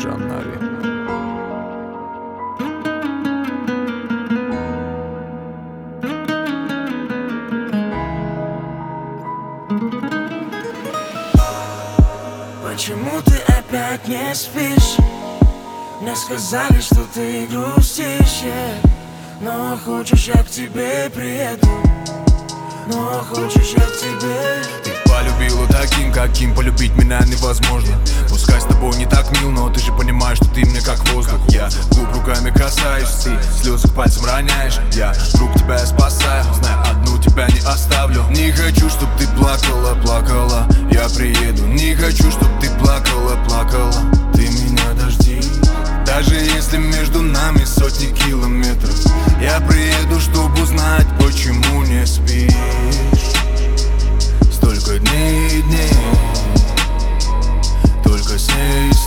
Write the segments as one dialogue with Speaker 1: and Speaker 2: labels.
Speaker 1: Джаннави.
Speaker 2: Почему ты опять не спишь? Мне сказали, что ты грустишь, но хочешь, я к тебе приеду. Но хочешь, я к тебе.
Speaker 3: Ты полюбила таким, каким полюбить меня невозможно. Пускай с тобой не так мил, но ты же понимаешь, что ты мне как воздух. Я губ руками касаюсь, ты слезы к пальцам роняешь. Я друг тебя спасаю, знаю, одну тебя не оставлю. Не хочу, чтоб ты плакала, плакала, я приеду. Не хочу, чтоб ты плакала, плакала, ты меня дожди. Даже если между нами сотни километров, я приеду, чтобы узнать, почему не спишь. Столько дней и дней, только с ней и с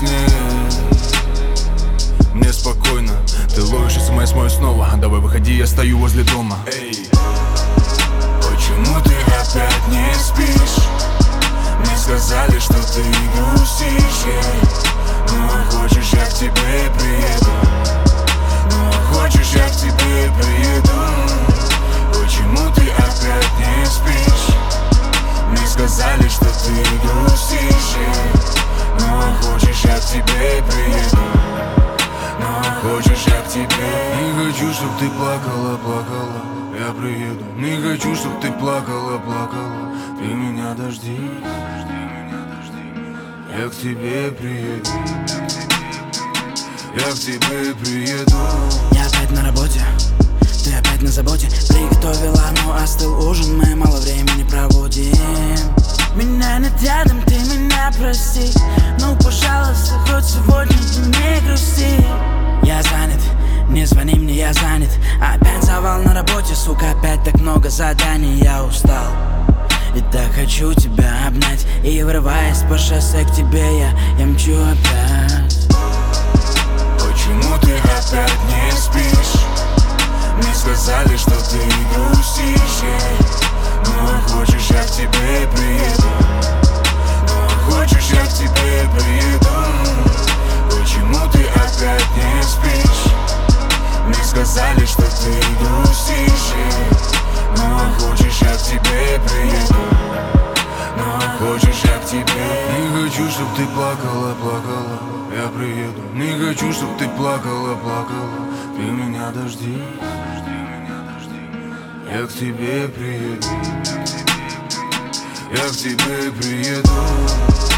Speaker 3: ней. Мне спокойно, ты ловишь смс мой снова. Давай выходи, я стою возле дома.
Speaker 2: Эй, почему ты опять не спишь? Мне сказали, что ты грустишь, но хочешь, я к тебе приеду. Но хочешь, я к тебе приеду. Почему ты опять не спишь? Мне сказали, что ты грустишь, но хочешь, я к тебе приеду. Но хочешь, я к тебе.
Speaker 3: Не хочу, чтоб ты плакала, плакала, я приеду. Не хочу, чтоб ты плакала, плакала, ты меня дожди. Я к тебе приеду. Я к тебе приеду.
Speaker 2: Я опять на работе, ты опять на заботе. Приготовила, но остыл ужин, мы мало времени проводим. Меня нет рядом, ты меня прости. Ну, пожалуйста, хоть сегодня ты не грусти. Я занят, не звони мне, я занят. Опять завал на работе, сука, опять так много заданий. Я устал и так хочу тебя обнять. И врываясь по шоссе к тебе, я мчу опять. Почему ты опять не спишь? Мне сказали, что ты грустишь, но хочешь, я к тебе приеду. Но хочешь, я к тебе приеду. Почему ты опять не спишь? Мне сказали, что ты грустишь, но хочешь, я к тебе приеду. Но хочешь, я к тебе.
Speaker 3: Не хочу, чтоб ты плакала, плакала, я приеду. Не хочу, чтоб ты плакала, плакала, ты меня дожди. Я к тебе приеду. Я к тебе приеду.